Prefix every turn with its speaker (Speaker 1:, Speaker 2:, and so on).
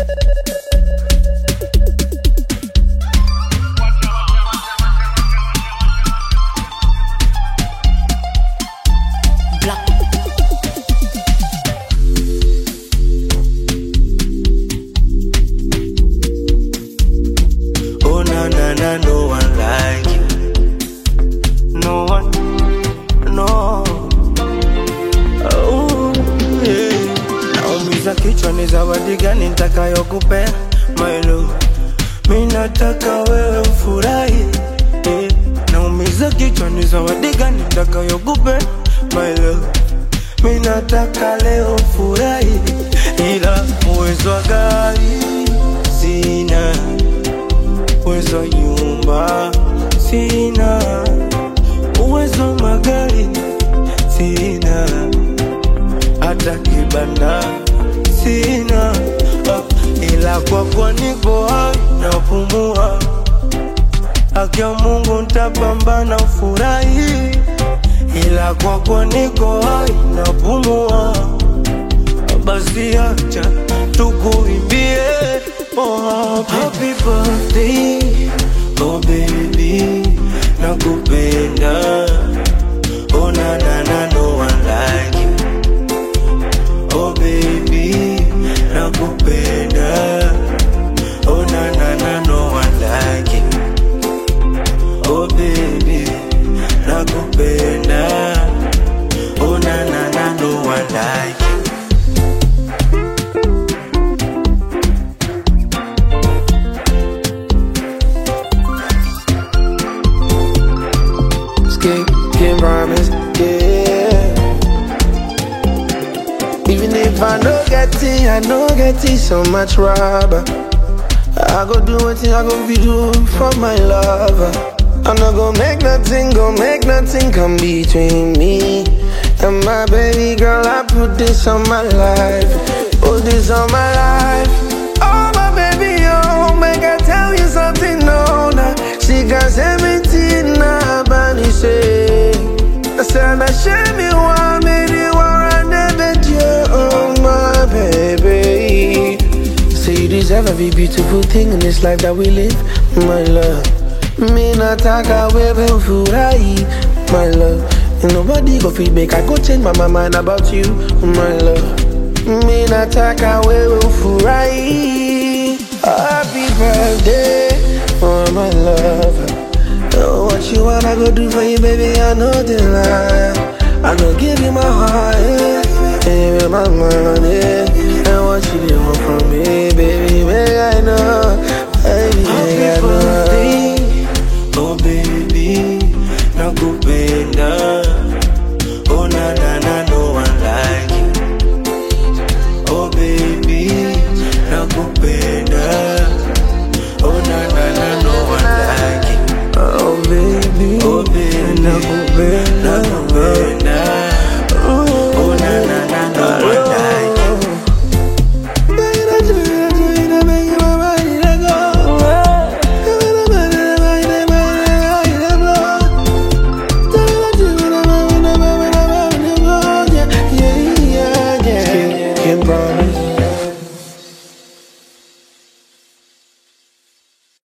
Speaker 1: No one like you. No one, no. Oh, yeah. Naumiza kichwa ni zawadi gani nitakayokupea my love. Mimi nataka wewe ufurahi, yeah. Naumiza kichwa ni zawadi gani nitakayokupea my love. Mimi nataka leo ufurahi, ila uwezo wa gari sina, uwezo wa nyumba sina, uwezo wa magari sina, hata kibanda sina, ila kwako niko hai napumua. Haki ya Mungu nitapambana ufurahi, ila kwako niko hai napumua. Basi acha tukuimbie, oh happy birthday, oh baby, nakupenda. Oh na na na, no one like you. Oh baby, nakupenda. Oh na na na, no one like you. Oh baby, nakupenda. Oh na na na, no one like you.
Speaker 2: Can't promise, yeah. Even if I no get it so much rubber. I go do what I go be do for my lover. I'm not gonna make nothing come between me and my baby girl. I put this on my life, put this on my life. Oh my baby, oh, make I tell you something, no, nah. She got 17 now, but he say I said I share me one, maybe one I never do, oh my baby. Say you deserve every beautiful thing in this life that we live, my love. Me not talk away when furahi, my love. And nobody go feedback, I go change my mind about you, my love. Me not talk away when furahi. Happy birthday, oh my love. Oh, what you want, I go do for you, baby, I know the lie. I go give you my heart, yeah, and my money. And what you want from me, baby, make I know, baby, make I know.
Speaker 1: Oh baby, nakupenda. Oh na na na, no one like you. Oh baby, nakupenda. Oh na na na, no one like you.
Speaker 2: Oh baby,
Speaker 1: oh baby,
Speaker 2: nakupenda.